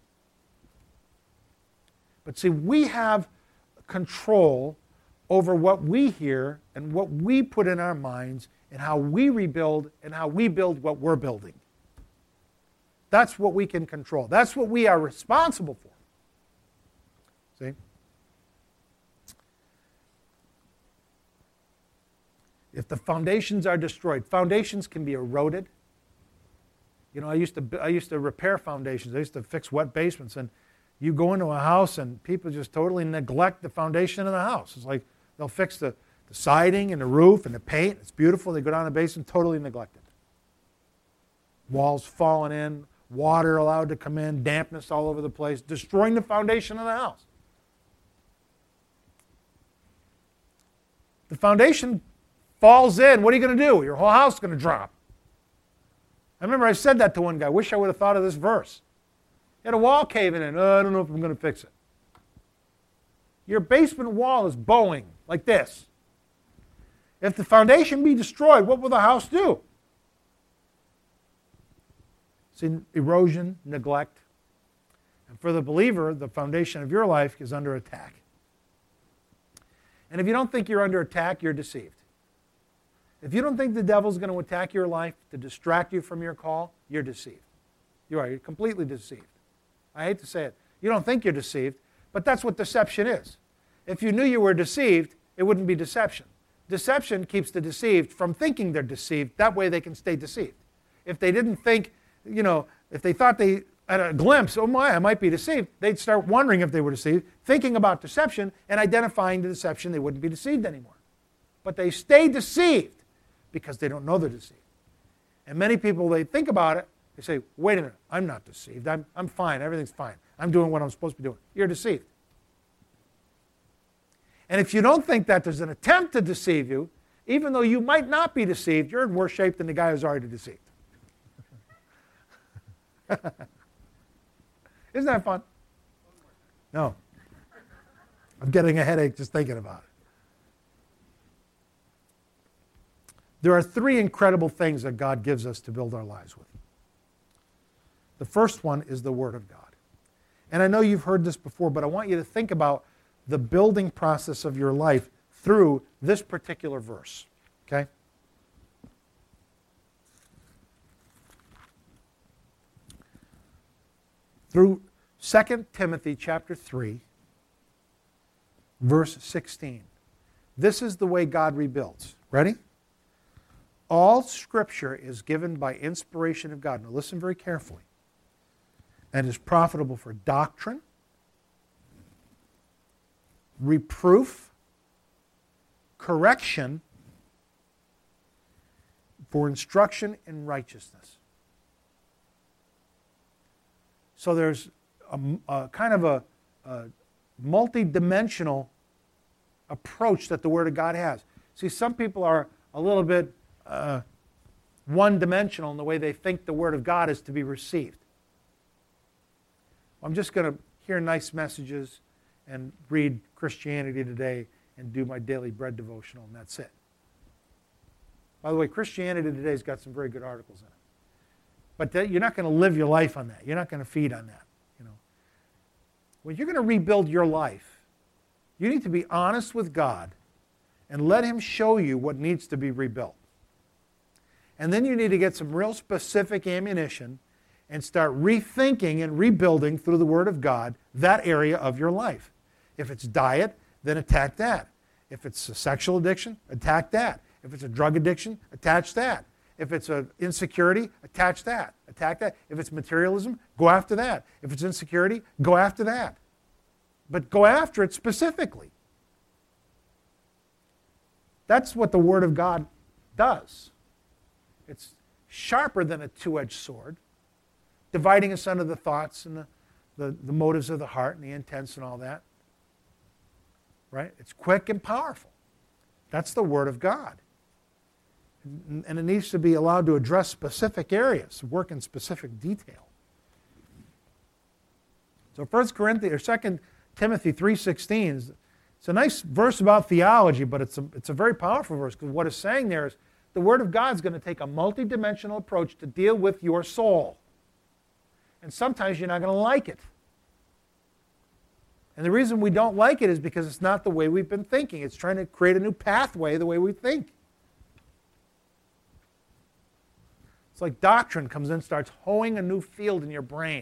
But see, we have control over what we hear and what we put in our minds and how we rebuild and how we build what we're building. That's what we can control. That's what we are responsible for. See? If the foundations are destroyed, foundations can be eroded. I used to repair foundations. I used to fix wet basements, and you go into a house and people just totally neglect the foundation of the house. It's like they'll fix the siding and the roof and the paint. It's beautiful. They go down the basement, totally neglected. Walls falling in, water allowed to come in, dampness all over the place, destroying the foundation of the house. The foundation falls in. What are you going to do? Your whole house is going to drop. I remember I said that to one guy. Wish I would have thought of this verse. He had a wall caving in. I don't know if I'm going to fix it. Your basement wall is bowing like this. If the foundation be destroyed, what will the house do? It's erosion, neglect. And for the believer, the foundation of your life is under attack. And if you don't think you're under attack, you're deceived. If you don't think the devil's going to attack your life to distract you from your call, you're deceived. You are. You're completely deceived. I hate to say it. You don't think you're deceived, but that's what deception is. If you knew you were deceived, it wouldn't be deception. Deception keeps the deceived from thinking they're deceived. That way they can stay deceived. If they didn't think, if they thought they had a glimpse, oh my, I might be deceived, they'd start wondering if they were deceived, thinking about deception and identifying the deception, they wouldn't be deceived anymore. But they stay deceived because they don't know they're deceived. And many people, they think about it, they say, wait a minute, I'm not deceived. I'm fine. Everything's fine. I'm doing what I'm supposed to be doing. You're deceived. And if you don't think that there's an attempt to deceive you, even though you might not be deceived, you're in worse shape than the guy who's already deceived. Isn't that fun? No. I'm getting a headache just thinking about it. There are three incredible things that God gives us to build our lives with. The first one is the Word of God. And I know you've heard this before, but I want you to think about the building process of your life through this particular verse. Okay? Through 2 Timothy chapter 3, verse 16. This is the way God rebuilds. Ready? All Scripture is given by inspiration of God. Now listen very carefully. And is profitable for doctrine, reproof, correction, for instruction in righteousness. So there's a kind of a multi-dimensional approach that the Word of God has. See, some people are a little bit one-dimensional in the way they think the Word of God is to be received. I'm just going to hear nice messages and read Christianity Today and do my daily bread devotional, and that's it. By the way, Christianity Today's got some very good articles in it. But you're not going to live your life on that. You're not going to feed on that. When you're going to rebuild your life, you need to be honest with God and let Him show you what needs to be rebuilt. And then you need to get some real specific ammunition and start rethinking and rebuilding through the Word of God that area of your life. If it's diet, then attack that. If it's a sexual addiction, attack that. If it's a drug addiction, attach that. If it's an insecurity, attach that. Attack that. If it's materialism, go after that. If it's insecurity, go after that. But go after it specifically. That's what the Word of God does. It's sharper than a two-edged sword, dividing us under the thoughts and the motives of the heart and the intents and all that. Right? It's quick and powerful. That's the Word of God. And it needs to be allowed to address specific areas, work in specific detail. So 2 Timothy 3:16, it's a nice verse about theology, but it's a very powerful verse, because what it's saying there is the Word of God is going to take a multidimensional approach to deal with your soul. And sometimes you're not going to like it. And the reason we don't like it is because it's not the way we've been thinking. It's trying to create a new pathway the way we think. It's like doctrine comes in and starts hoeing a new field in your brain.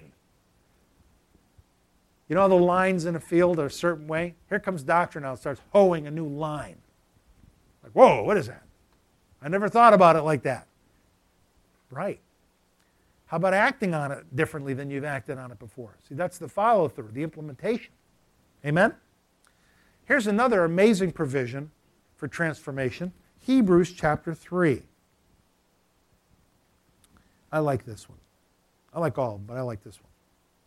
You know the lines in a field are a certain way? Here comes doctrine now and starts hoeing a new line. Like, whoa, what is that? I never thought about it like that. Right. How about acting on it differently than you've acted on it before? See, that's the follow-through, the implementation. Amen? Here's another amazing provision for transformation. Hebrews chapter 3. I like this one. I like all of them, but I like this one.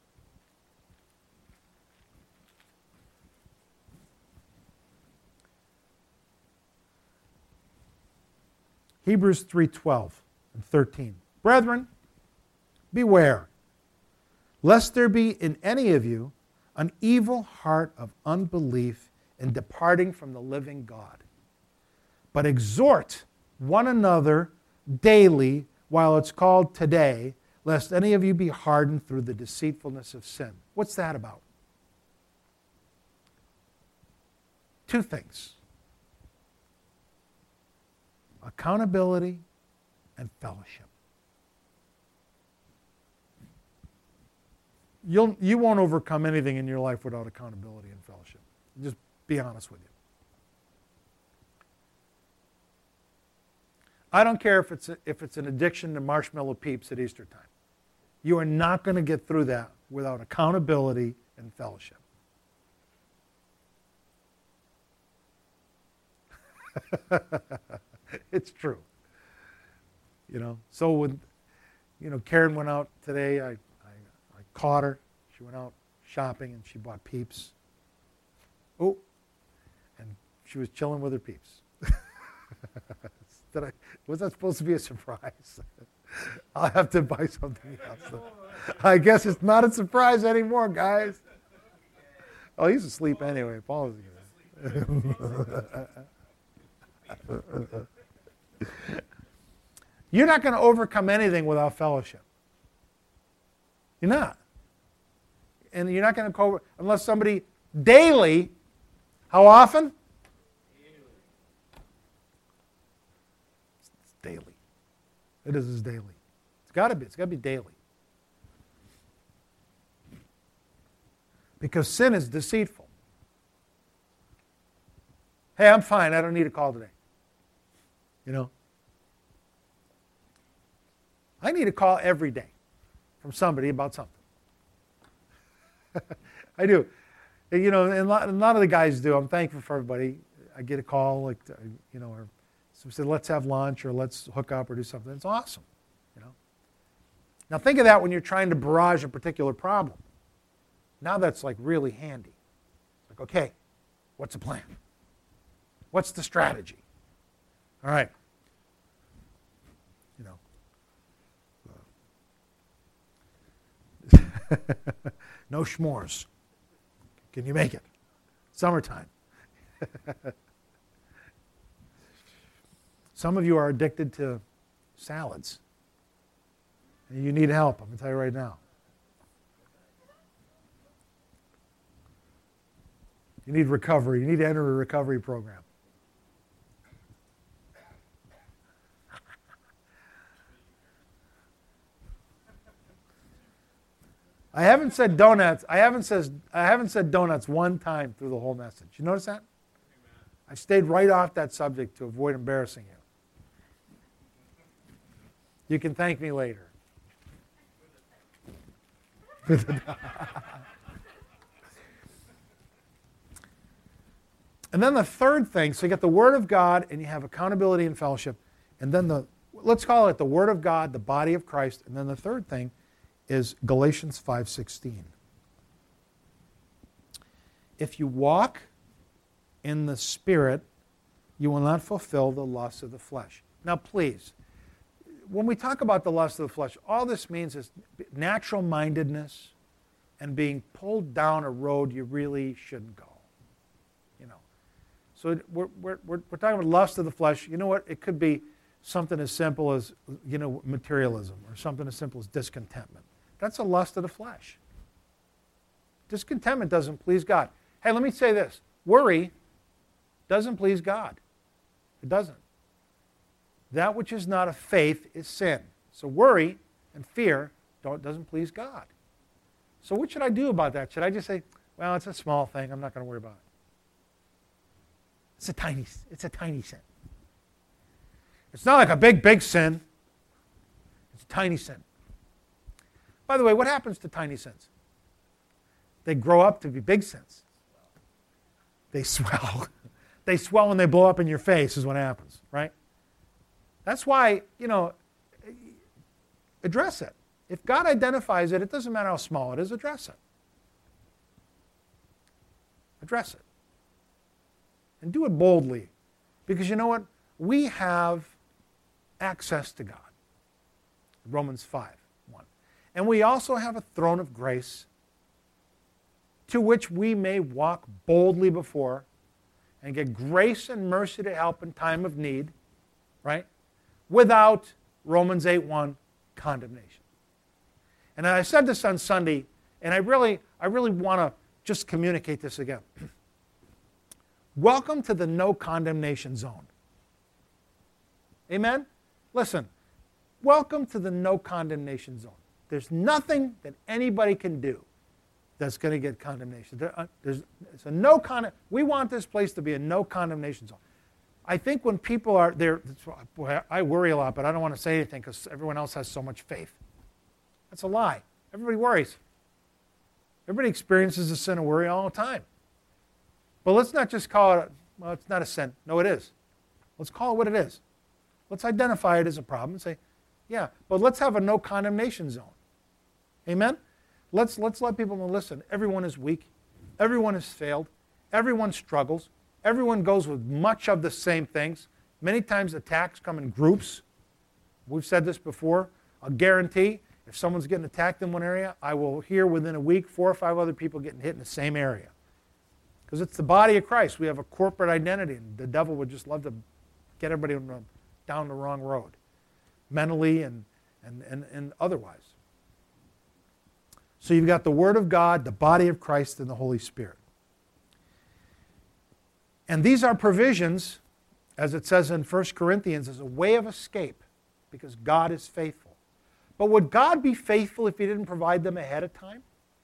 Hebrews 3:12 and 13. Brethren, beware, lest there be in any of you an evil heart of unbelief in departing from the living God. But exhort one another daily while it's called today, lest any of you be hardened through the deceitfulness of sin. What's that about? Two things. Accountability and fellowship. You won't overcome anything in your life without accountability and fellowship. Just be honest with you. I don't care if it's an addiction to Marshmallow Peeps at Easter time. You are not going to get through that without accountability and fellowship. It's true. So when Karen went out today, I caught her. She went out shopping and she bought Peeps. Oh, and she was chilling with her Peeps. Was that supposed to be a surprise? I'll have to buy something else. I guess it's not a surprise anymore, guys. Oh, he's asleep anyway. Paul is You're not going to overcome anything without fellowship. You're not. And you're not going to unless somebody daily. How often? It's daily. It is daily. It's got to be. It's got to be daily. Because sin is deceitful. Hey, I'm fine. I don't need a call today. I need a call every day from somebody about something. I do. And a lot of the guys do. I'm thankful for everybody. I get a call, or some say, let's have lunch, or let's hook up, or do something. It's awesome. Now think of that when you're trying to barrage a particular problem. Now that's like really handy. Like, okay, what's the plan? What's the strategy? All right. No s'mores. Can you make it? Summertime. Some of you are addicted to salads. And you need help, I'm going to tell you right now. You need recovery. You need to enter a recovery program. I haven't said donuts. I haven't said donuts one time through the whole message. You notice that? I stayed right off that subject to avoid embarrassing you. You can thank me later. And then the third thing, so you get the Word of God and you have accountability and fellowship. And then let's call it the Word of God, the body of Christ. And then the third thing is Galatians 5:16. If you walk in the Spirit, you will not fulfill the lusts of the flesh. Now please, when we talk about the lust of the flesh, all this means is natural mindedness and being pulled down a road you really shouldn't go. So we're talking about lust of the flesh. You know what? It could be something as simple as materialism, or something as simple as discontentment. That's a lust of the flesh. Discontentment doesn't please God. Hey, let me say this. Worry doesn't please God. It doesn't. That which is not of faith is sin. So worry and fear doesn't please God. So what should I do about that? Should I just say, well, it's a small thing. I'm not going to worry about it. It's a tiny sin. It's not like a big sin. It's a tiny sin. By the way, what happens to tiny sins? They grow up to be big sins. They swell. They swell and they blow up in your face is what happens, right? That's why, address it. If God identifies it, it doesn't matter how small it is, address it. Address it. And do it boldly. Because you know what? We have access to God. Romans 5:1. And we also have a throne of grace to which we may walk boldly before and get grace and mercy to help in time of need, right? Without, Romans 8:1, condemnation. And I said this on Sunday, and I really want to just communicate this again. Welcome to the no condemnation zone. Amen? Listen, welcome to the no condemnation zone. There's nothing that anybody can do that's going to get condemnation. It's a no we want this place to be a no condemnation zone. I think when people are there, boy, I worry a lot, but I don't want to say anything because everyone else has so much faith. That's a lie. Everybody worries. Everybody experiences the sin of worry all the time. But let's not just call it, well, it's not a sin. No, it is. Let's call it what it is. Let's identify it as a problem and say, yeah, but let's have a no condemnation zone. Amen? Let's let people know, listen, everyone is weak. Everyone has failed. Everyone struggles. Everyone goes with much of the same things. Many times attacks come in groups. We've said this before. I'll guarantee if someone's getting attacked in one area, I will hear within a week 4 or 5 other people getting hit in the same area. Because it's the body of Christ. We have a corporate identity, and the devil would just love to get everybody down the wrong road, mentally and otherwise. So you've got the Word of God, the body of Christ, and the Holy Spirit. And these are provisions, as it says in 1 Corinthians, as a way of escape, because God is faithful. But would God be faithful if He didn't provide them ahead of time?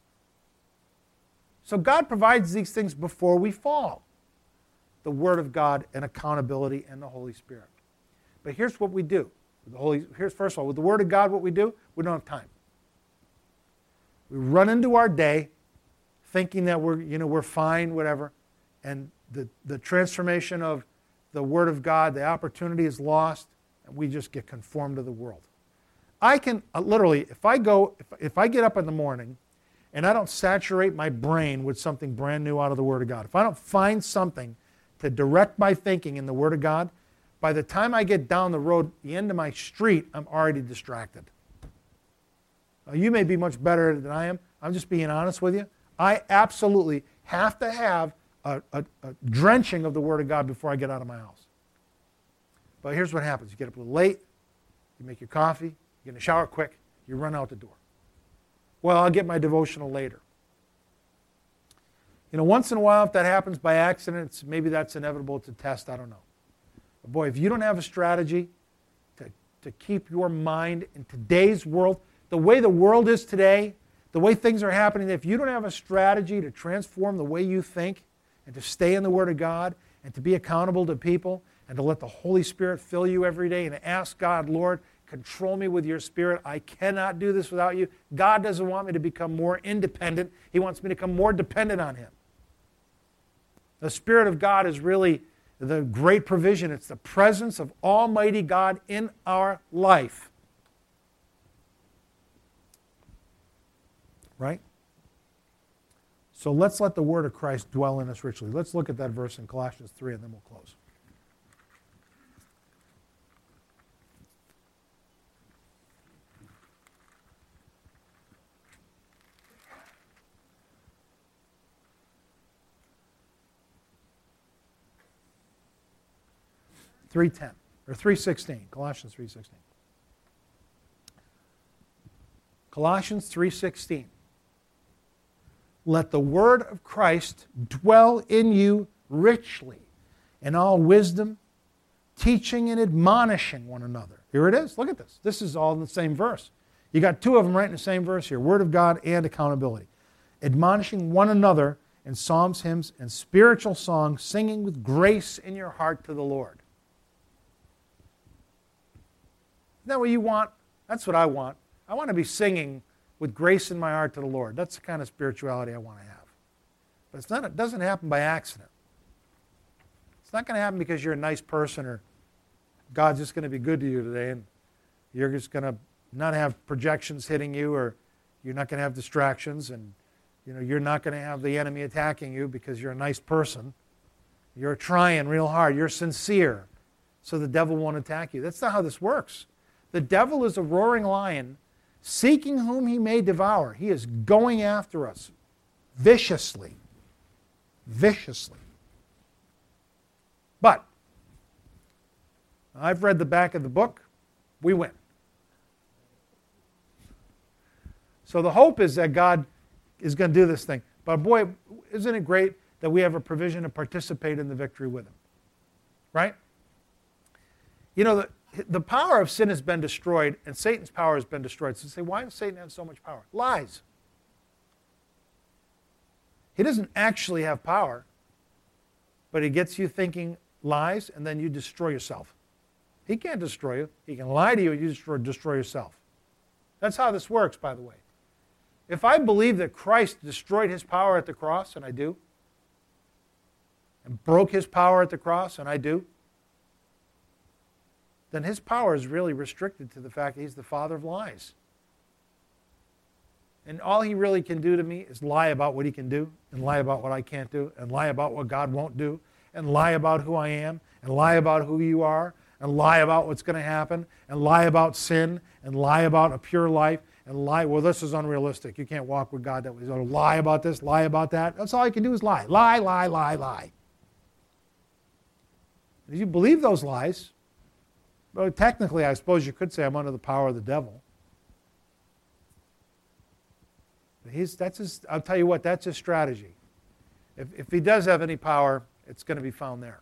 So God provides these things before we fall. The Word of God and accountability and the Holy Spirit. But here's what we do. Here's first of all, with the Word of God, what we do, we don't have time. We run into our day thinking that we're fine, whatever, and the transformation of the Word of God, the opportunity is lost, and we just get conformed to the world. I can literally, if I get up in the morning and I don't saturate my brain with something brand new out of the Word of God, if I don't find something to direct my thinking in the Word of God, by the time I get down the road, the end of my street, I'm already distracted. Now, you may be much better than I am. I'm just being honest with you. I absolutely have to have a drenching of the Word of God before I get out of my house. But here's what happens. You get up a little late, you make your coffee, you get in the shower quick, you run out the door. Well, I'll get my devotional later. Once in a while, if that happens by accident, maybe that's inevitable. It's a test, I don't know. But boy, if you don't have a strategy to keep your mind in today's world, the way the world is today, the way things are happening, if you don't have a strategy to transform the way you think and to stay in the Word of God and to be accountable to people and to let the Holy Spirit fill you every day and to ask God, Lord, control me with your Spirit. I cannot do this without you. God doesn't want me to become more independent. He wants me to become more dependent on Him. The Spirit of God is really the great provision. It's the presence of Almighty God in our life. Right? So let's let the Word of Christ dwell in us richly. Let's look at that verse in Colossians 3 and then we'll close. Colossians 3:16. Colossians 3:16. Let the word of Christ dwell in you richly in all wisdom, teaching and admonishing one another. Here it is. Look at this. This is all in the same verse. You got two of them right in the same verse here. Word of God and accountability. Admonishing one another in psalms, hymns, and spiritual songs, singing with grace in your heart to the Lord. Isn't that what you want? That's what I want. I want to be singing with grace in my heart to the Lord. That's the kind of spirituality I want to have. But it doesn't happen by accident. It's not going to happen because you're a nice person or God's just going to be good to you today and you're just going to not have projections hitting you or you're not going to have distractions and you're not going to have the enemy attacking you because you're a nice person. You're trying real hard. You're sincere so the devil won't attack you. That's not how this works. The devil is a roaring lion seeking whom he may devour. He is going after us viciously. Viciously. But I've read the back of the book. We win. So the hope is that God is going to do this thing. But boy, isn't it great that we have a provision to participate in the victory with him? Right? You know, the power of sin has been destroyed, and Satan's power has been destroyed. So you say, why does Satan have so much power? Lies. He doesn't actually have power, but he gets you thinking lies, and then you destroy yourself. He can't destroy you. He can lie to you, and you destroy yourself. That's how this works, by the way. If I believe that Christ destroyed his power at the cross, and I do, and broke his power at the cross, and I do, then his power is really restricted to the fact that he's the father of lies. And all he really can do to me is lie about what he can do, and lie about what I can't do, and lie about what God won't do, and lie about who I am, and lie about who you are, and lie about what's going to happen, and lie about sin, and lie about a pure life, and lie, well, this is unrealistic. You can't walk with God that way. So lie about this, lie about that. That's all I can do is lie. Lie, lie, lie, lie. If you believe those lies, well, technically, I suppose you could say I'm under the power of the devil. I'll tell you what, that's his strategy. If he does have any power, it's going to be found there.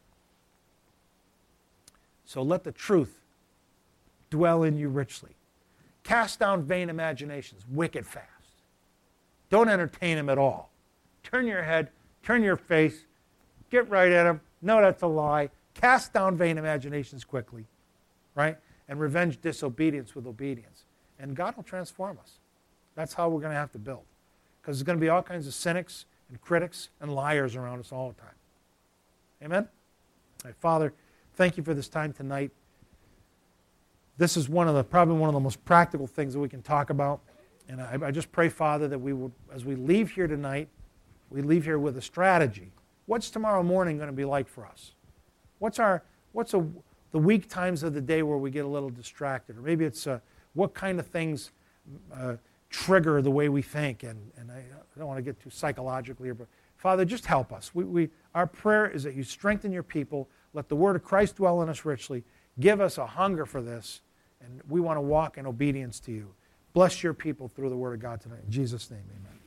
So let the truth dwell in you richly. Cast down vain imaginations, wicked fast. Don't entertain them at all. Turn your head, turn your face, get right at them. No, that's a lie. Cast down vain imaginations quickly, right? And revenge disobedience with obedience. And God will transform us. That's how we're going to have to build. Because there's going to be all kinds of cynics and critics and liars around us all the time. Amen? All right, Father, thank you for this time tonight. This is probably one of the most practical things that we can talk about. And I just pray, Father, that we will, as we leave here tonight, we leave here with a strategy. What's tomorrow morning going to be like for us? What's the weak times of the day where we get a little distracted? Or maybe it's what kind of things trigger the way we think. And I don't want to get too psychological here, but Father, just help us. Our prayer is that you strengthen your people. Let the word of Christ dwell in us richly. Give us a hunger for this, and we want to walk in obedience to you. Bless your people through the word of God tonight. In Jesus' name, amen.